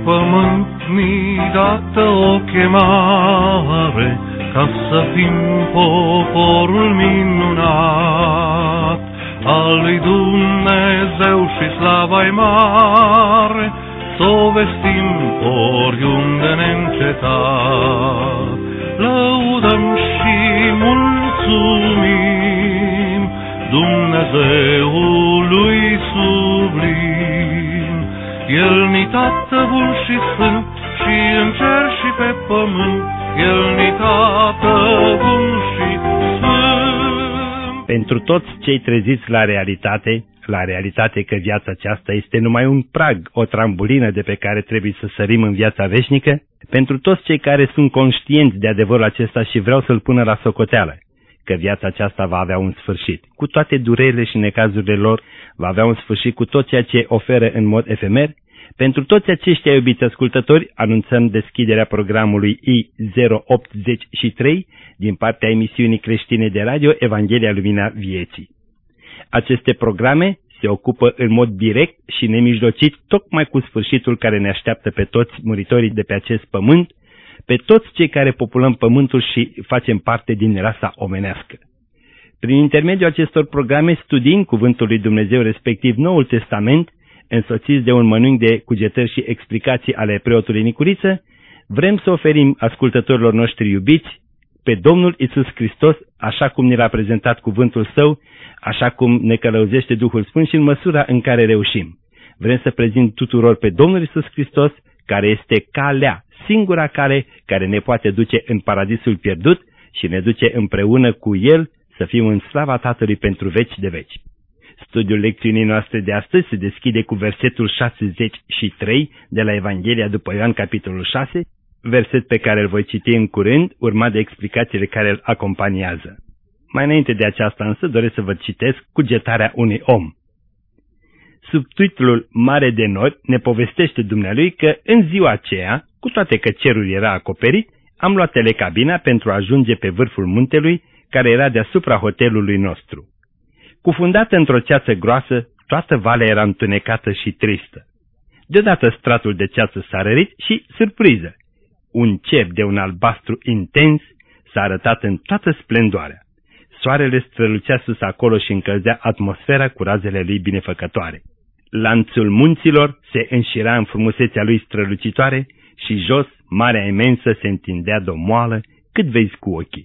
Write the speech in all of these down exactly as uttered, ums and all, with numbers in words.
pământ mi-i dată o chemare, ca să fim poporul minunat al lui Dumnezeu și slava-i mare, s-o vestim oriunde neîncetat. Lăudăm și mulțumim Dumnezeului sublim. El ni Tată bun și sfânt, și în cer și pe pământ, El ni Tată bun și sfânt. Pentru toți cei treziți la realitate, la realitate că viața aceasta este numai un prag, o trambulină de pe care trebuie să sărim în viața veșnică, pentru toți cei care sunt conștienți de adevărul acesta și vreau să-l pună la socoteală, că viața aceasta va avea un sfârșit, cu toate durerile și necazurile lor, va avea un sfârșit cu tot ceea ce oferă în mod efemer. Pentru toți aceștia, iubiți ascultători, anunțăm deschiderea programului I zero optzeci și trei din partea emisiunii creștine de radio Evanghelia Lumina Vieții. Aceste programe se ocupă în mod direct și nemijlocit tocmai cu sfârșitul care ne așteaptă pe toți muritorii de pe acest pământ, pe toți cei care populăm pământul și facem parte din rasa omenească. Prin intermediul acestor programe studiem Cuvântul lui Dumnezeu, respectiv Noul Testament, însoțiți de un mănânc de cugetări și explicații ale preotului Nicuriță, vrem să oferim ascultătorilor noștri iubiți pe Domnul Iisus Hristos, așa cum ne l-a prezentat cuvântul Său, așa cum ne călăuzește Duhul Sfânt și în măsura în care reușim. Vrem să prezint tuturor pe Domnul Iisus Hristos, care este calea, singura cale care ne poate duce în paradisul pierdut și ne duce împreună cu El să fim în slava Tatălui pentru veci de veci. Studiul lecțiunii noastre de astăzi se deschide cu versetul șaizeci și trei de la Evanghelia după Ioan, capitolul șase, verset pe care îl voi citi în curând, urmat de explicațiile care îl acompaniază. Mai înainte de aceasta însă doresc să vă citesc cugetarea unui om. Subtitlul Mare de nori ne povestește dumnealui că în ziua aceea, cu toate că cerul era acoperit, am luat telecabina pentru a ajunge pe vârful muntelui care era deasupra hotelului nostru. Cufundată într-o ceață groasă, toată valea era întunecată și tristă. Deodată stratul de ceață s-a rărit și, surpriză, un cer de un albastru intens s-a arătat în toată splendoarea. Soarele strălucea sus acolo și încălzea atmosfera cu razele lui binefăcătoare. Lanțul munților se înșira în frumusețea lui strălucitoare și jos, marea imensă se întindea domoală, cât vezi cu ochii.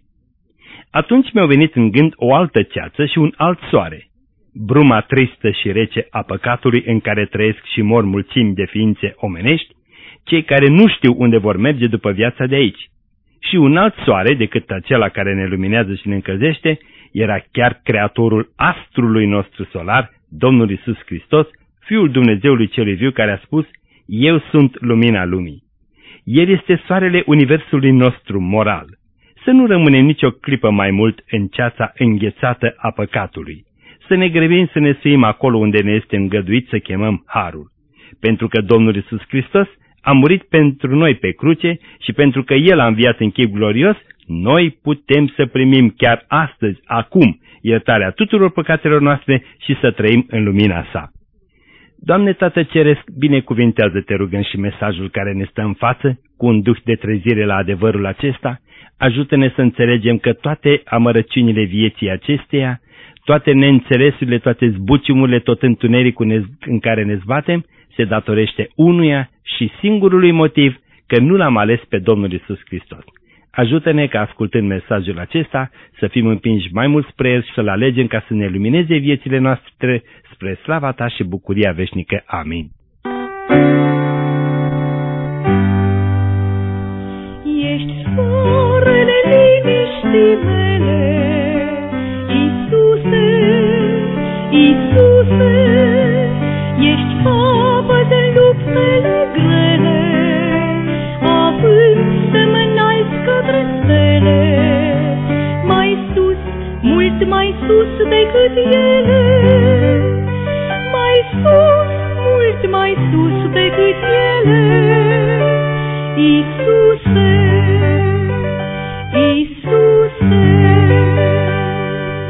Atunci mi-au venit în gând o altă ceață și un alt soare, bruma tristă și rece a păcatului în care trăiesc și mor mulțimi de ființe omenești, cei care nu știu unde vor merge după viața de aici. Și un alt soare decât acela care ne luminează și ne încălzește, era chiar Creatorul astrului nostru solar, Domnul Iisus Hristos, Fiul Dumnezeului Celui Viu, care a spus: Eu sunt lumina lumii. El este soarele universului nostru moral. Să nu rămânem nicio clipă mai mult în ceața înghețată a păcatului. Să ne grăbim să ne suim acolo unde ne este îngăduit să chemăm harul. Pentru că Domnul Iisus Hristos a murit pentru noi pe cruce și pentru că El a înviat în chip glorios, noi putem să primim chiar astăzi, acum, iertarea tuturor păcatelor noastre și să trăim în lumina Sa. Doamne Tată Ceresc, binecuvintează-te, rugăm, și mesajul care ne stă în față, cu un duh de trezire la adevărul acesta. Ajută-ne să înțelegem că toate amărăciunile vieții acesteia, toate neînțelesurile, toate zbuciumurile, tot întunericul în care ne zbatem, se datorește unuia și singurului motiv, că nu l-am ales pe Domnul Iisus Hristos. Ajută-ne ca, ascultând mesajul acesta, să fim împinși mai mult spre El și să-L alegem ca să ne lumineze viețile noastre spre slava Ta și bucuria veșnică. Amin. Ești soarele liniștii mele, Iisuse, Iisuse, ești capăt în luptele grele, având să mă înalți către stele, mai sus, mult mai sus decât ele, mai sus, mult mai sus decât ele, Iisuse, Iisuse.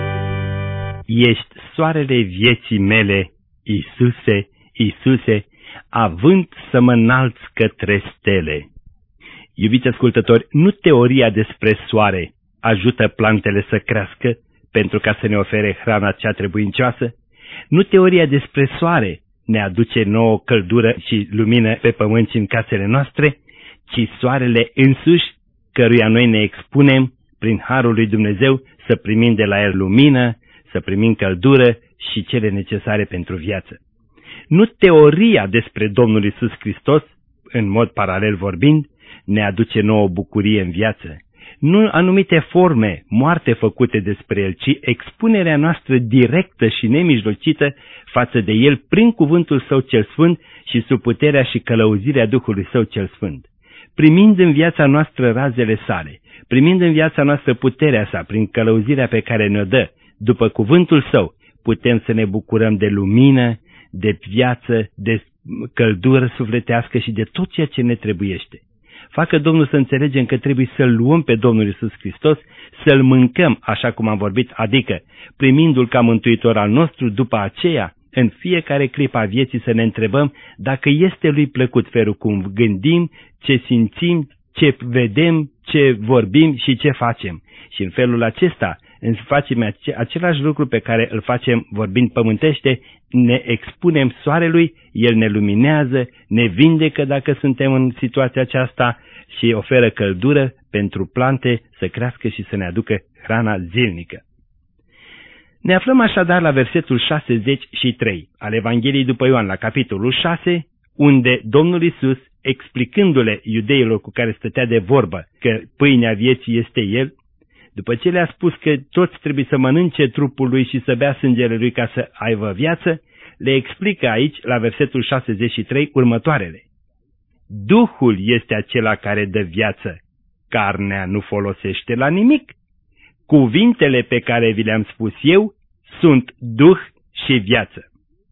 Ești soarele vieții mele, Iisuse, Iisuse, având să mă înalț către stele. Iubiți ascultători, nu teoria despre soare ajută plantele să crească pentru ca să ne ofere hrana cea trebuincioasă, nu teoria despre soare ne aduce nouă căldură și lumină pe pământ și în casele noastre, ci soarele însuși, căruia noi ne expunem prin harul lui Dumnezeu să primim de la el lumină, să primim căldură și cele necesare pentru viață. Nu teoria despre Domnul Iisus Hristos, în mod paralel vorbind, ne aduce nouă bucurie în viață. Nu anumite forme moarte făcute despre el, ci expunerea noastră directă și nemijlocită față de el prin cuvântul său cel sfânt și sub puterea și călăuzirea Duhului său cel sfânt. Primind în viața noastră razele sale, primind în viața noastră puterea sa prin călăuzirea pe care ne-o dă, după cuvântul său, putem să ne bucurăm de lumină, de viață, de căldură sufletească și de tot ceea ce ne trebuiește. Facă Domnul să înțelegem că trebuie să-L luăm pe Domnul Iisus Hristos, să-L mâncăm, așa cum am vorbit, adică primindu-L ca mântuitor al nostru, după aceea, în fiecare clipă a vieții să ne întrebăm dacă este Lui plăcut felul cum gândim, ce simțim, ce vedem, ce vorbim și ce facem. Și în felul acesta, în facem același lucru pe care îl facem vorbind pământește, ne expunem soarelui, el ne luminează, ne vindecă dacă suntem în situația aceasta și oferă căldură pentru plante să crească și să ne aducă hrana zilnică. Ne aflăm așadar la versetul șaizeci și trei al Evangheliei după Ioan, la capitolul șase, unde Domnul Iisus, explicându-le iudeilor cu care stătea de vorbă că pâinea vieții este El, după ce le-a spus că toți trebuie să mănânce trupul Lui și să bea sângele Lui ca să aibă viață, le explică aici, la versetul șaizeci și trei, următoarele. Duhul este acela care dă viață, carnea nu folosește la nimic. Cuvintele pe care vi le-am spus eu sunt Duh și viață.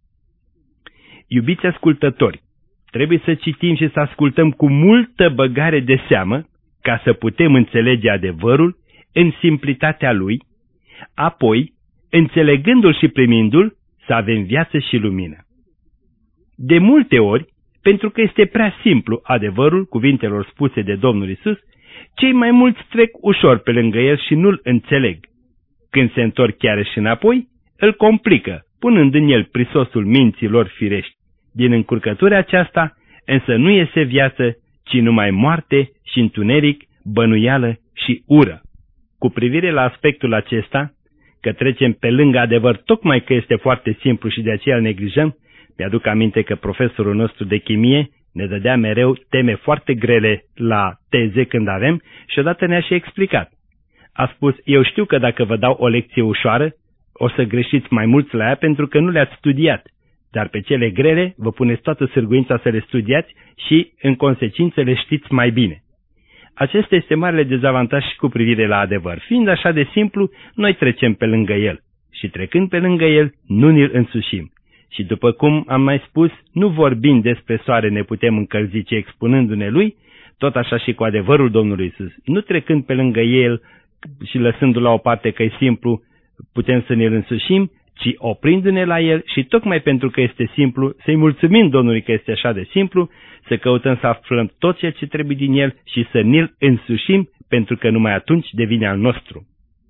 Iubiți ascultători, trebuie să citim și să ascultăm cu multă băgare de seamă ca să putem înțelege adevărul în simplitatea lui, apoi, înțelegându-l și primindu-l, să avem viață și lumină. De multe ori, pentru că este prea simplu adevărul cuvintelor spuse de Domnul Iisus, cei mai mulți trec ușor pe lângă el și nu-l înțeleg. Când se întorc chiar și înapoi, îl complică, punând în el prisosul minții lor firești. Din încurcătura aceasta, însă nu iese viață, ci numai moarte și întuneric, bănuială și ură. Cu privire la aspectul acesta, că trecem pe lângă adevăr, tocmai că este foarte simplu și de aceea îl neglijăm, mi-aduc aminte că profesorul nostru de chimie ne dădea mereu teme foarte grele la teze când avem și odată ne-a și explicat. A spus, eu știu că dacă vă dau o lecție ușoară, o să greșiți mai mulți la ea pentru că nu le-ați studiat, dar pe cele grele vă puneți toată sârguința să le studiați și, în consecință, le știți mai bine. Acesta este marele dezavantaj și cu privire la adevăr. Fiind așa de simplu, noi trecem pe lângă el și trecând pe lângă el, nu ni-l însușim. Și după cum am mai spus, nu vorbind despre soare ne putem încălzi, ci expunându-ne lui, tot așa și cu adevărul Domnului Iisus. Nu trecând pe lângă el și lăsându-l la o parte că e simplu, putem să ne-l însușim, ci oprindu-ne la el și tocmai pentru că este simplu, să-i mulțumim Domnului că este așa de simplu, să căutăm să aflăm tot ceea ce trebuie din el și să ne-l însușim, pentru că numai atunci devine al nostru.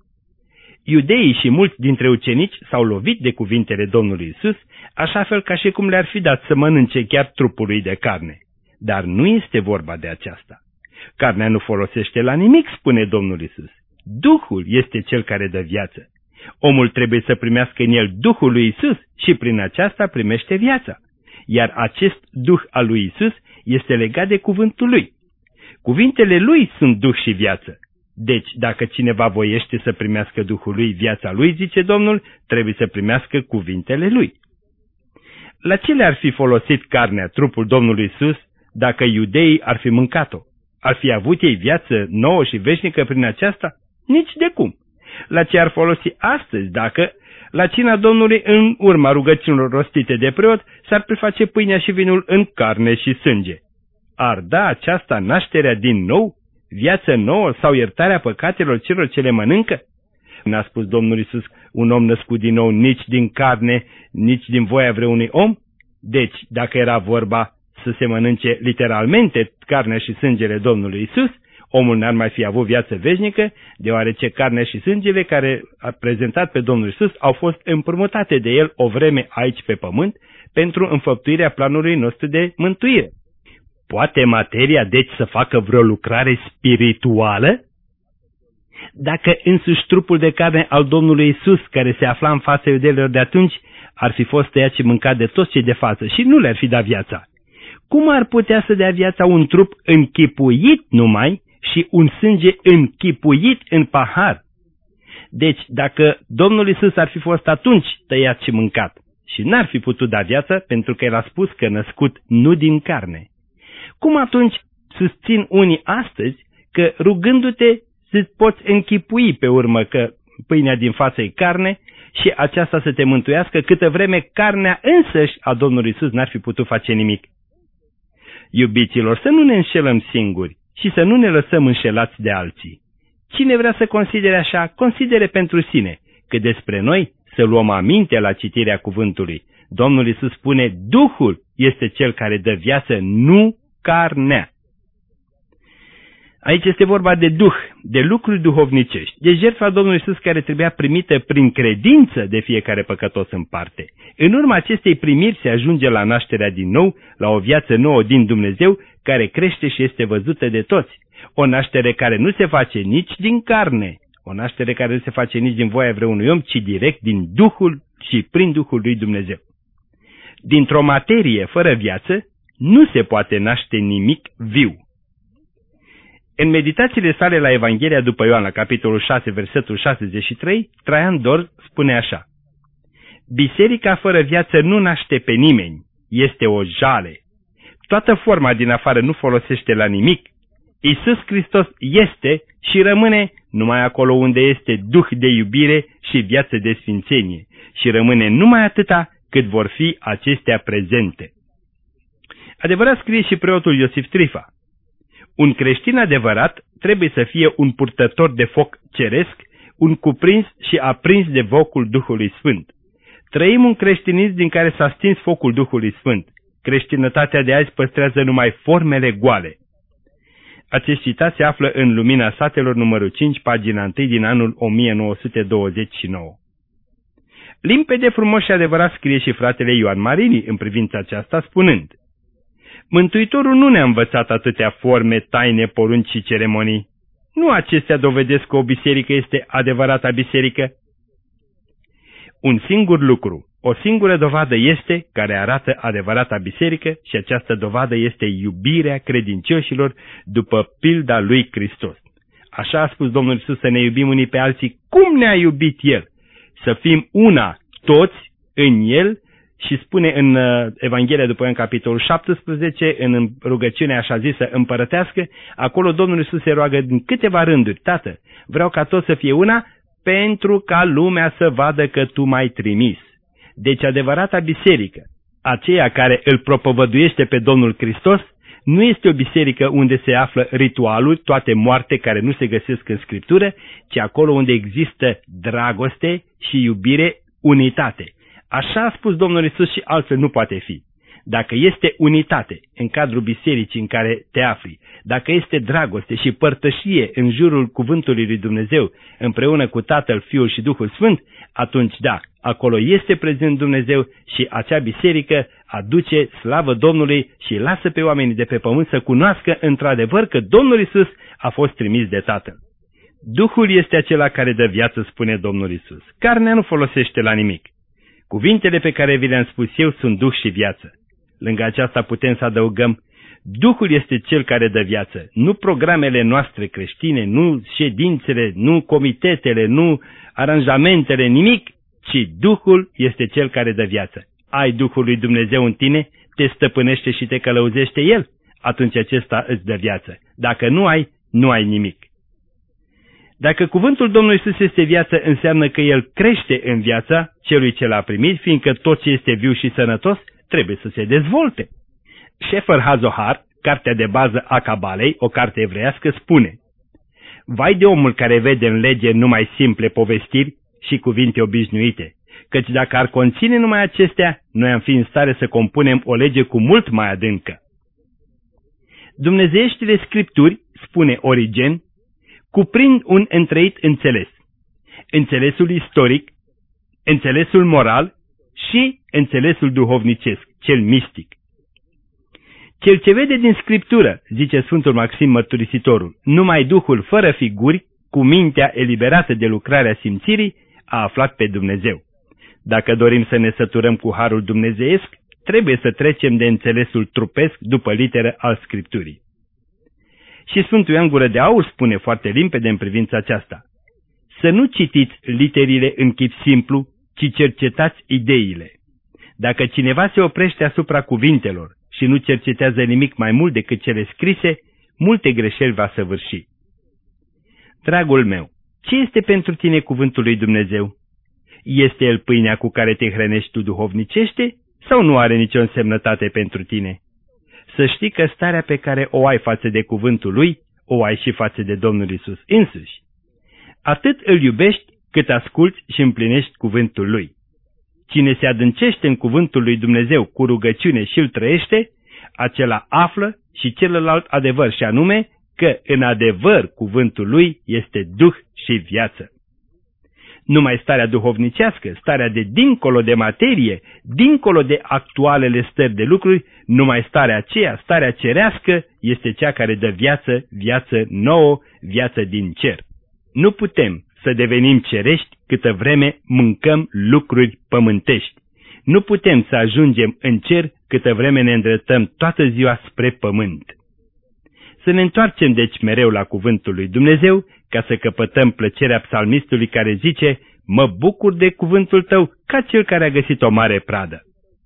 Iudeii și mulți dintre ucenici s-au lovit de cuvintele Domnului Iisus, așa fel ca și cum le-ar fi dat să mănânce chiar trupul lui de carne. Dar nu este vorba de aceasta. Carnea nu folosește la nimic, spune Domnul Iisus. Duhul este cel care dă viață. Omul trebuie să primească în el Duhul lui Iisus și prin aceasta primește viața. Iar acest Duh al lui Iisus este legat de cuvântul lui. Cuvintele lui sunt Duh și viață. Deci, dacă cineva voiește să primească Duhul lui, viața lui, zice Domnul, trebuie să primească cuvintele lui. La ce le-ar fi folosit carnea, trupul Domnului Iisus, dacă iudeii ar fi mâncat-o? Ar fi avut ei viață nouă și veșnică prin aceasta? Nici de cum. La ce ar folosi astăzi dacă, la cina Domnului, în urma rugăciunilor rostite de preot, s-ar preface pâinea și vinul în carne și sânge? Ar da aceasta nașterea din nou, viață nouă sau iertarea păcatelor celor ce le mănâncă? N-a spus Domnul Iisus, un om născut din nou nici din carne, nici din voia vreunui om? Deci, dacă era vorba să se mănânce literalmente carnea și sângele Domnului Isus, omul n-ar mai fi avut viață veșnică, deoarece carnea și sângele care a prezentat pe Domnul Isus au fost împrumutate de El o vreme aici pe pământ pentru înfăptuirea planului nostru de mântuire. Poate materia deci să facă vreo lucrare spirituală? Dacă însuși trupul de carne al Domnului Isus, care se afla în fața iudeilor de atunci, ar fi fost tăiat și mâncat de toți cei de față și nu le-ar fi dat viața, cum ar putea să dea viața un trup închipuit numai și un sânge închipuit în pahar? Deci, dacă Domnul Isus ar fi fost atunci tăiat și mâncat și n-ar fi putut da viață, pentru că El a spus că născut nu din carne, cum atunci susțin unii astăzi că rugându-te să poți închipui pe urmă că pâinea din față e carne și aceasta să te mântuiască, câtă vreme carnea însăși a Domnului Isus n-ar fi putut face nimic? Iubiților, să nu ne înșelăm singuri și să nu ne lăsăm înșelați de alții. Cine vrea să considere așa, considere pentru sine, că despre noi să luăm aminte la citirea cuvântului. Domnul Iisus spune, Duhul este cel care dă viață, nu carnea. Aici este vorba de Duh, de lucruri duhovnicești, de jertfa Domnului Iisus care trebuia primită prin credință de fiecare păcătos în parte. În urma acestei primiri se ajunge la nașterea din nou, la o viață nouă din Dumnezeu, care crește și este văzută de toți. O naștere care nu se face nici din carne, o naștere care nu se face nici din voia vreunui om, ci direct din Duhul și prin Duhul lui Dumnezeu. Dintr-o materie fără viață nu se poate naște nimic viu. În meditațiile sale la Evanghelia după Ioan, la capitolul șase, versetul șaizeci și trei, Traian Dor spune așa: Biserica fără viață nu naște pe nimeni, este o jale. Toată forma din afară nu folosește la nimic. Iisus Hristos este și rămâne numai acolo unde este Duh de iubire și viață de sfințenie și rămâne numai atâta cât vor fi acestea prezente. Adevărat scrie și preotul Iosif Trifa: un creștin adevărat trebuie să fie un purtător de foc ceresc, un cuprins și aprins de focul Duhului Sfânt. Trăim un creștinism din care s-a stins focul Duhului Sfânt. Creștinătatea de azi păstrează numai formele goale. Acest citat se află în Lumina Satelor, numărul cinci, pagina unu din anul o mie nouă sute douăzeci și nouă. Limpede, frumos și adevărat scrie și fratele Ioan Marini în privința aceasta, spunând: Mântuitorul nu ne-a învățat atâtea forme, taine, porunci și ceremonii. Nu acestea dovedesc că o biserică este adevărata biserică? Un singur lucru, o singură dovadă este care arată adevărata biserică și această dovadă este iubirea credincioșilor după pilda lui Hristos. Așa a spus Domnul Iisus, să ne iubim unii pe alții cum ne-a iubit El, să fim una toți în El. Și spune în Evanghelia după în capitolul șaptesprezece, în rugăciunea așa zisă împărătească, acolo Domnul Iisus se roagă din câteva rânduri: Tată, vreau ca toți să fie una, pentru ca lumea să vadă că Tu m-ai trimis. Deci adevărata biserică, aceea care îl propovăduiește pe Domnul Hristos, nu este o biserică unde se află ritualuri, toate moarte care nu se găsesc în Scriptură, ci acolo unde există dragoste și iubire, unitate. Așa a spus Domnul Iisus și altfel nu poate fi. Dacă este unitate în cadrul bisericii în care te afli, dacă este dragoste și părtășie în jurul cuvântului lui Dumnezeu, împreună cu Tatăl, Fiul și Duhul Sfânt, atunci da, acolo este prezent Dumnezeu și acea biserică aduce slavă Domnului și lasă pe oamenii de pe pământ să cunoască într-adevăr că Domnul Iisus a fost trimis de Tatăl. Duhul este acela care dă viață, spune Domnul Iisus. Carnea nu folosește la nimic. Cuvintele pe care vi le-am spus eu sunt Duh și viață. Lângă aceasta putem să adăugăm: Duhul este cel care dă viață, nu programele noastre creștine, nu ședințele, nu comitetele, nu aranjamentele, nimic, ci Duhul este cel care dă viață. Ai Duhul lui Dumnezeu în tine, te stăpânește și te călăuzește El, atunci acesta îți dă viață. Dacă nu ai, nu ai nimic. Dacă cuvântul Domnului Iisus este viață, înseamnă că El crește în viața celui ce l-a primit, fiindcă tot ce este viu și sănătos trebuie să se dezvolte. Sefer HaZohar, cartea de bază a Cabalei, o carte evreiască, spune: Vai de omul care vede în lege numai simple povestiri și cuvinte obișnuite căci dacă ar conține numai acestea, noi am fi în stare să compunem o lege cu mult mai adâncă. Dumnezeieștile Scripturi, spune Origen, cuprind un întreit înțeles, înțelesul istoric, înțelesul moral și înțelesul duhovnicesc, cel mistic. Cel ce vede din Scriptură, zice Sfântul Maxim Mărturisitorul, numai Duhul fără figuri, cu mintea eliberată de lucrarea simțirii, a aflat pe Dumnezeu. Dacă dorim să ne săturăm cu harul dumnezeiesc, trebuie să trecem de înțelesul trupesc după literă al Scripturii. Și Sfântul Ioan Gură de Aur spune foarte limpede în privința aceasta: să nu citiți literile în chip simplu, ci cercetați ideile. Dacă cineva se oprește asupra cuvintelor și nu cercetează nimic mai mult decât cele scrise, multe greșeli va săvârși. Dragul meu, ce este pentru tine cuvântul lui Dumnezeu? Este el pâinea cu care te hrănești tu duhovnicește sau nu are nicio însemnătate pentru tine? Să știi că starea pe care o ai față de cuvântul lui, o ai și față de Domnul Iisus însuși. Atât îl iubești cât asculți și împlinești cuvântul lui. Cine se adâncește în cuvântul lui Dumnezeu cu rugăciune și îl trăiește, acela află și celălalt adevăr, și anume că în adevăr cuvântul lui este duh și viață. Numai starea duhovnicească, starea de dincolo de materie, dincolo de actualele stări de lucruri, numai starea aceea, starea cerească, este cea care dă viață, viață nouă, viață din cer. Nu putem să devenim cerești câtă vreme mâncăm lucruri pământești. Nu putem să ajungem în cer câtă vreme ne îndreptăm toată ziua spre pământ. Să ne întoarcem deci mereu la cuvântul lui Dumnezeu, ca să căpătăm plăcerea psalmistului care zice: mă bucur de cuvântul tău ca cel care a găsit o mare pradă.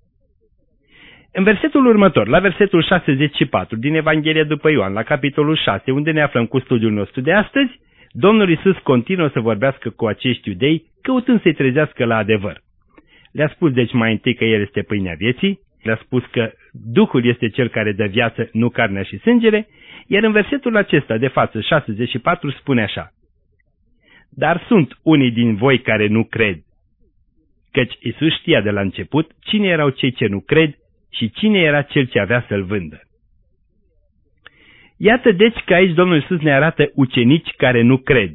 În versetul următor, la versetul șaizeci și patru din Evanghelia după Ioan, la capitolul șase, unde ne aflăm cu studiul nostru de astăzi, Domnul Iisus continuă să vorbească cu acești iudei, căutând să-i trezească la adevăr. Le-a spus deci mai întâi că El este pâinea vieții, le-a spus că Duhul este Cel care dă viață, nu carnea și sângele, iar în versetul acesta de față, șaizeci și patru, spune așa: dar sunt unii din voi care nu cred. Căci Iisus știa de la început cine erau cei ce nu cred și cine era cel ce avea să-L vândă. Iată deci că aici Domnul Iisus ne arată ucenici care nu cred.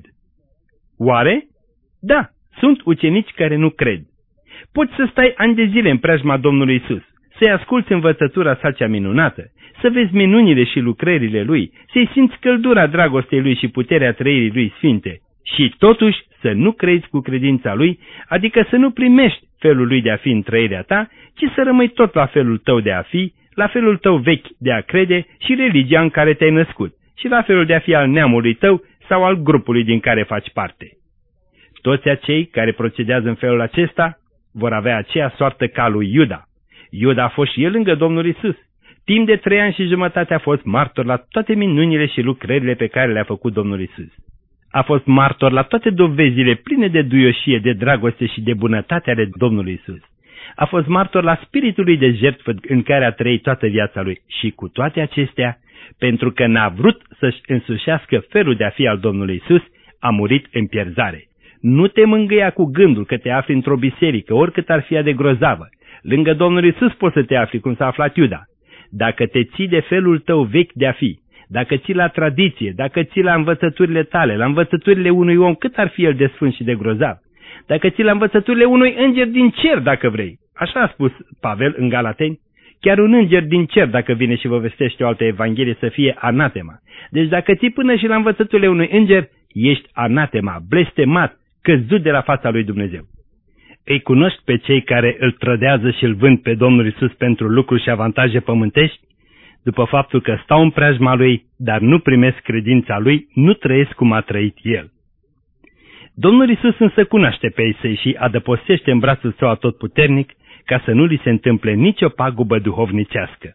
Oare? Da, sunt ucenici care nu cred. Poți să stai ani de zile în preajma Domnului Iisus, să-i asculți învățătura sa cea minunată, să vezi minunile și lucrările Lui, să-i simți căldura dragostei Lui și puterea trăirii Lui sfinte, și totuși să nu crezi cu credința Lui, adică să nu primești felul Lui de a fi în trăirea ta, ci să rămâi tot la felul tău de a fi, la felul tău vechi de a crede și religia în care te-ai născut, și la felul de a fi al neamului tău sau al grupului din care faci parte. Toți acei care procedează în felul acesta vor avea aceea soartă ca lui Iuda. Iuda a fost și el lângă Domnul Iisus. Timp de trei ani și jumătate a fost martor la toate minunile și lucrările pe care le-a făcut Domnul Iisus. A fost martor la toate dovezile pline de duioșie, de dragoste și de bunătate ale Domnului Iisus. A fost martor la spiritul lui de jertfă în care a trăit toată viața lui. Și cu toate acestea, pentru că n-a vrut să-și însușească felul de a fi al Domnului Iisus, a murit în pierzare. Nu te mângâia cu gândul că te afli într-o biserică, oricât ar fi ea de grozavă. Lângă Domnul Iisus poți să te afli, cum s-a aflat Iuda. Dacă te ții de felul tău vechi de a fi, dacă ții la tradiție, dacă ții la învățăturile tale, la învățăturile unui om, cât ar fi el de sfânt și de grozav, dacă ții la învățăturile unui înger din cer, dacă vrei, așa a spus Pavel în Galateni, chiar un înger din cer, dacă vine și vă vestește o altă evanghelie, să fie anatema. Deci dacă ții până și la învățăturile unui înger, ești anatema, blestemat, căzut de la fața lui Dumnezeu. Îi cunoști pe cei care îl trădează și îl vând pe Domnul Iisus pentru lucruri și avantaje pământești? După faptul că stau în preajma lui, dar nu primesc credința lui, nu trăiesc cum a trăit el. Domnul Iisus însă cunoaște pe ei săi și adăpostește în brațul său atotputernic ca să nu li se întâmple nicio pagubă duhovnicească.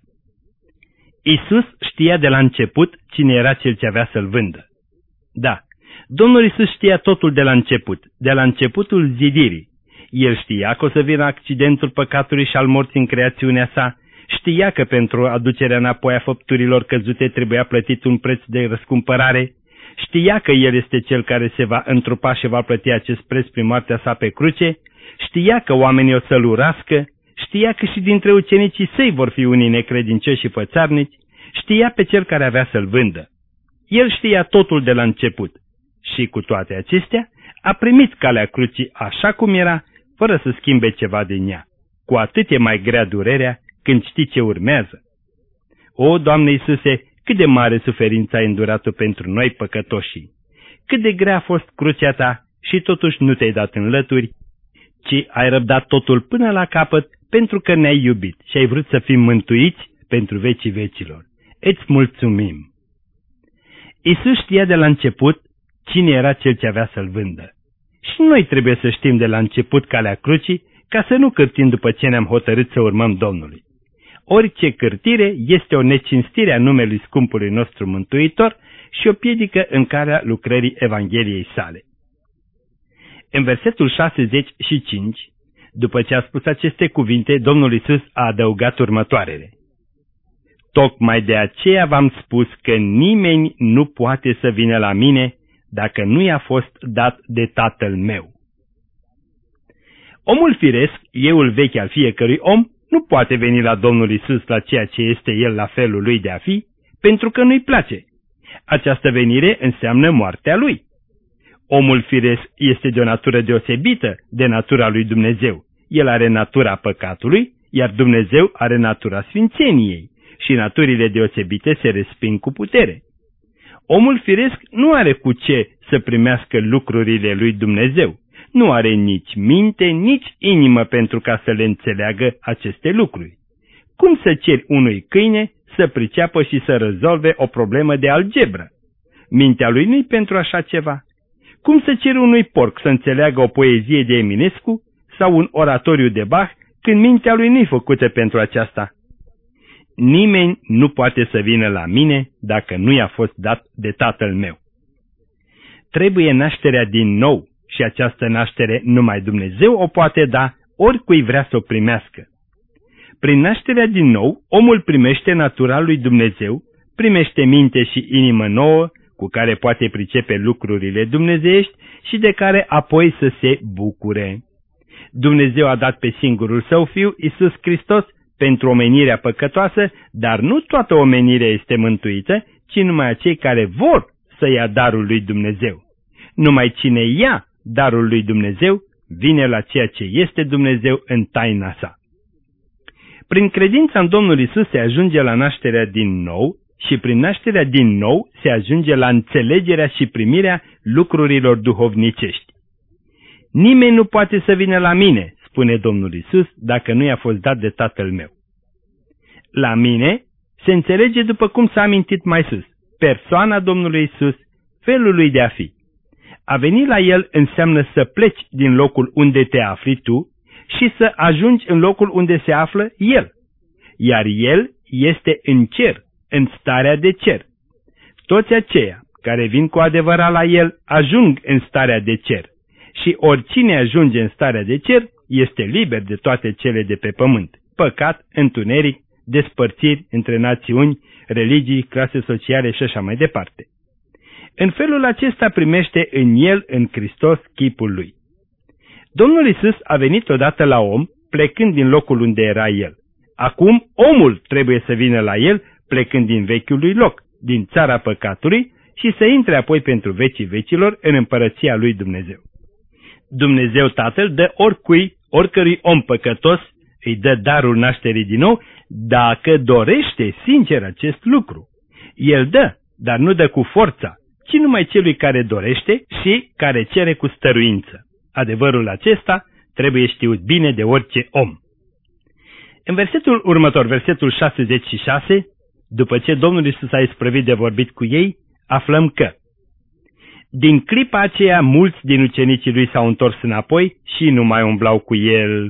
Iisus știa de la început cine era cel ce avea să-l vândă. Da, Domnul Iisus știa totul de la început, de la începutul zidirii. El știa că o să vină accidentul păcatului și al morții în creațiunea sa, știa că pentru aducerea înapoi a făpturilor căzute trebuia plătit un preț de răscumpărare, știa că El este Cel care se va întrupa și va plăti acest preț prin moartea sa pe cruce Știa că oamenii o să-l urască, știa că și dintre ucenicii săi vor fi unii necredincioși și fățarnici, știa pe cel care avea să-l vândă. El știa totul de la început și, cu toate acestea, a primit calea crucii așa cum era, fără să schimbe ceva din ea. Cu atât e mai grea durerea când știi ce urmează. O, Doamne Iisuse, cât de mare suferință ai îndurat-o pentru noi păcătoșii! Cât de grea a fost crucea ta și totuși nu te-ai dat în lături, ci ai răbdat totul până la capăt pentru că ne-ai iubit și ai vrut să fim mântuiți pentru vecii vecilor. Îți mulțumim! Iisus știa de la început cine era cel ce avea să-l vândă. Și noi trebuie să știm de la început calea crucii, ca să nu cârtim după ce ne-am hotărât să urmăm Domnului. Orice cârtire este o necinstire a numelui scumpului nostru Mântuitor și o piedică în calea lucrării Evangheliei sale. În versetul șaizeci și cinci, după ce a spus aceste cuvinte, Domnul Iisus a adăugat următoarele. Tocmai de aceea v-am spus că nimeni nu poate să vină la mine dacă nu i-a fost dat de Tatăl meu. Omul firesc, euul vechi al fiecărui om, nu poate veni la Domnul Iisus la ceea ce este el la felul lui de a fi, pentru că nu-i place. Această venire înseamnă moartea lui. Omul firesc este de o natură deosebită de natura lui Dumnezeu. El are natura păcatului, iar Dumnezeu are natura sfințeniei și naturile deosebite se resping cu putere. Omul firesc nu are cu ce să primească lucrurile lui Dumnezeu. Nu are nici minte, nici inimă pentru ca să le înțeleagă aceste lucruri. Cum să ceri unui câine să priceapă și să rezolve o problemă de algebră? Mintea lui nu-i pentru așa ceva. Cum să ceri unui porc să înțeleagă o poezie de Eminescu sau un oratoriu de Bach când mintea lui nu-i făcută pentru aceasta? Nimeni nu poate să vină la mine dacă nu i-a fost dat de Tatăl meu. Trebuie nașterea din nou și această naștere numai Dumnezeu o poate da oricui vrea să o primească. Prin nașterea din nou, omul primește natura lui Dumnezeu, primește minte și inimă nouă, cu care poate pricepe lucrurile dumnezeiești și de care apoi să se bucure. Dumnezeu a dat pe singurul său Fiu, Iisus Hristos, pentru omenirea păcătoasă, dar nu toată omenirea este mântuită, ci numai acei care vor să ia darul lui Dumnezeu. Numai cine ia darul lui Dumnezeu vine la ceea ce este Dumnezeu în taina sa. Prin credința în Domnul Iisus se ajunge la nașterea din nou și prin nașterea din nou se ajunge la înțelegerea și primirea lucrurilor duhovnicești. Nimeni nu poate să vină la mine, spune Domnul Iisus, dacă nu i-a fost dat de Tatăl meu. La mine se înțelege după cum s-a amintit mai sus, persoana Domnului Iisus, felul lui de a fi. A veni la El înseamnă să pleci din locul unde te afli tu și să ajungi în locul unde se află El. Iar El este în cer, în starea de cer. Toți aceia care vin cu adevărat la El ajung în starea de cer. Și oricine ajunge în starea de cer este liber de toate cele de pe pământ. Păcat, întuneric, despărțiri între națiuni, religii, clase sociale și așa mai departe. În felul acesta primește în El, în Hristos, chipul Lui. Domnul Iisus a venit odată la om, plecând din locul unde era El. Acum omul trebuie să vină la El, plecând din vechiul lui loc, din țara păcatului, și să intre apoi pentru vecii vecilor în împărăția lui Dumnezeu. Dumnezeu Tatăl dă oricui, oricărui om păcătos, îi dă darul nașterii din nou, dacă dorește sincer acest lucru. El dă, dar nu dă cu forța, ci numai celui care dorește și care cere cu stăruință. Adevărul acesta trebuie știut bine de orice om. În versetul următor, versetul șaizeci și șase, după ce Domnul Iisus a isprăvit de vorbit cu ei, aflăm că din clipa aceea mulți din ucenicii lui s-au întors înapoi și nu mai umblau cu El.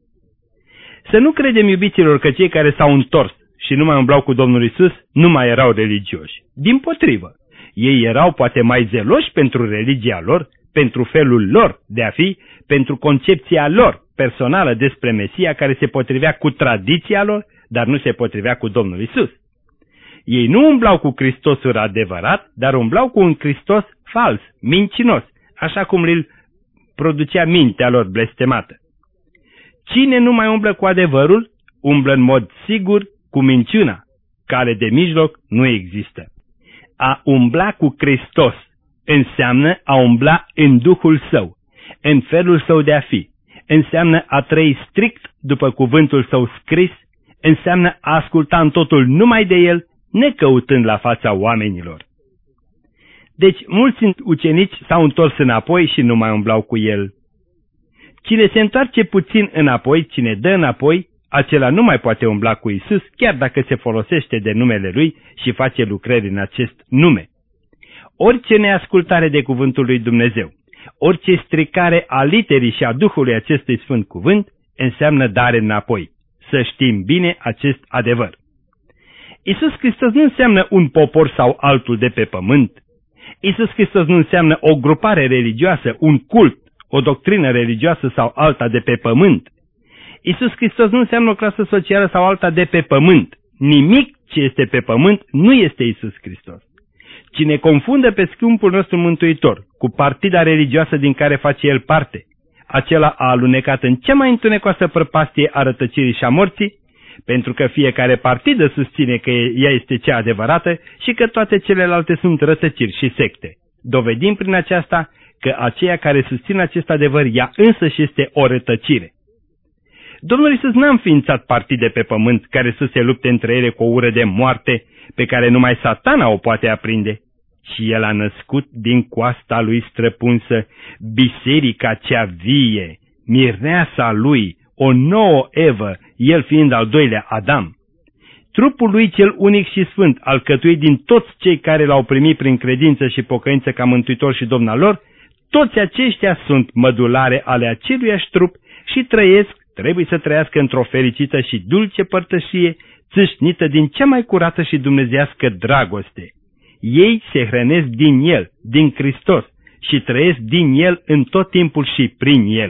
Să nu credem, iubiților, că cei care s-au întors și nu mai umblau cu Domnul Iisus nu mai erau religioși. Dimpotrivă, ei erau poate mai zeloși pentru religia lor, pentru felul lor de a fi, pentru concepția lor personală despre Mesia care se potrivea cu tradiția lor, dar nu se potrivea cu Domnul Iisus. Ei nu umblau cu Hristosul adevărat, dar umblau cu un Hristos fals, mincinos, așa cum îl producea mintea lor blestemată. Cine nu mai umblă cu adevărul, umblă în mod sigur cu minciuna. Cale de mijloc nu există. A umbla cu Hristos înseamnă a umbla în Duhul Său, în felul Său de a fi. Înseamnă a trăi strict după cuvântul Său scris, înseamnă a asculta în totul numai de El, necăutând la fața oamenilor. Deci mulți ucenici s-au întors înapoi și nu mai umblau cu El. Cine se întoarce puțin înapoi, cine dă înapoi, acela nu mai poate umbla cu Isus, chiar dacă se folosește de numele Lui și face lucrări în acest nume. Orice neascultare de cuvântul lui Dumnezeu, orice stricare a literii și a Duhului acestui Sfânt Cuvânt, înseamnă dare înapoi. Să știm bine acest adevăr. Iisus Hristos nu înseamnă un popor sau altul de pe pământ. Iisus Hristos nu înseamnă o grupare religioasă, un cult, o doctrină religioasă sau alta de pe pământ. Iisus Hristos nu înseamnă o clasă socială sau alta de pe pământ. Nimic ce este pe pământ nu este Iisus Hristos. Cine confundă pe scumpul nostru Mântuitor cu partida religioasă din care face El parte, acela a alunecat în cea mai întunecoasă prăpastie a rătăcirii și a morții, pentru că fiecare partidă susține că ea este cea adevărată și că toate celelalte sunt rătăciri și secte. Dovedim prin aceasta că aceia care susțin acest adevăr, ea însăși este o rătăcire. Domnul Iisus n-a înființat partide pe pământ care să se lupte între ele cu o ură de moarte pe care numai Satana o poate aprinde, ci El a născut din coasta Lui străpunsă biserica cea vie, mirneasa Lui, o nouă Evă, El fiind al doilea Adam. Trupul Lui cel unic și sfânt, alcătuit din toți cei care L-au primit prin credință și pocăință ca Mântuitor și Domn al lor, toți aceștia sunt mădulare ale aceluiași trup și trăiesc, trebuie să trăiască într-o fericită și dulce părtășie, țâșnită din cea mai curată și dumnezeiască dragoste. Ei se hrănesc din El, din Hristos, și trăiesc din El în tot timpul și prin El.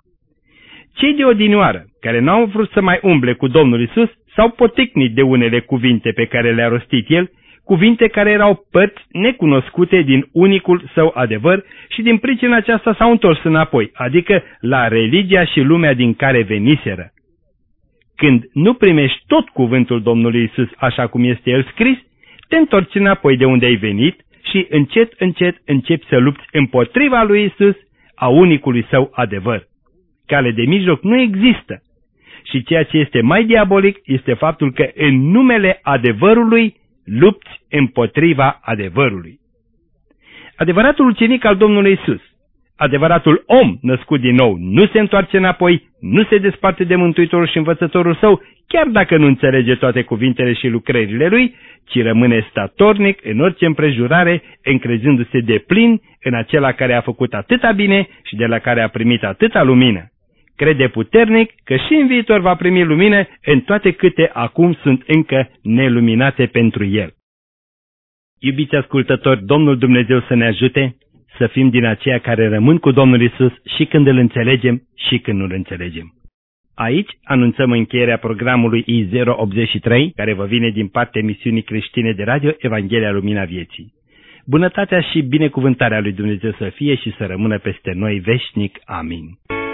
Cei de odinioară, care n-au vrut să mai umble cu Domnul Iisus, s-au poticnit de unele cuvinte pe care le-a rostit El, cuvinte care erau părți necunoscute din unicul Său adevăr și din pricina aceasta s-au întors înapoi, adică la religia și lumea din care veniseră. Când nu primești tot cuvântul Domnului Iisus așa cum este El scris, te întorci înapoi de unde ai venit și încet, încet începi să lupți împotriva lui Iisus, a unicului Său adevăr. Cale de mijloc nu există. Și ceea ce este mai diabolic este faptul că în numele adevărului lupți împotriva adevărului. Adevăratul ucenic al Domnului Iisus, adevăratul om născut din nou, nu se întoarce înapoi, nu se desparte de Mântuitorul și Învățătorul Său, chiar dacă nu înțelege toate cuvintele și lucrările Lui, ci rămâne statornic în orice împrejurare, încrezându-se deplin în acela care a făcut atâta bine și de la care a primit atâta lumină. Crede puternic că și în viitor va primi lumină în toate câte acum sunt încă neluminate pentru El. Iubiți ascultători, Domnul Dumnezeu să ne ajute să fim din aceia care rămân cu Domnul Iisus și când îl înțelegem și când nu îl înțelegem. Aici anunțăm încheierea programului I zero optzeci și trei, care vă vine din partea emisiunii creștine de radio Evanghelia Lumina Vieții. Bunătatea și binecuvântarea lui Dumnezeu să fie și să rămână peste noi veșnic. Amin.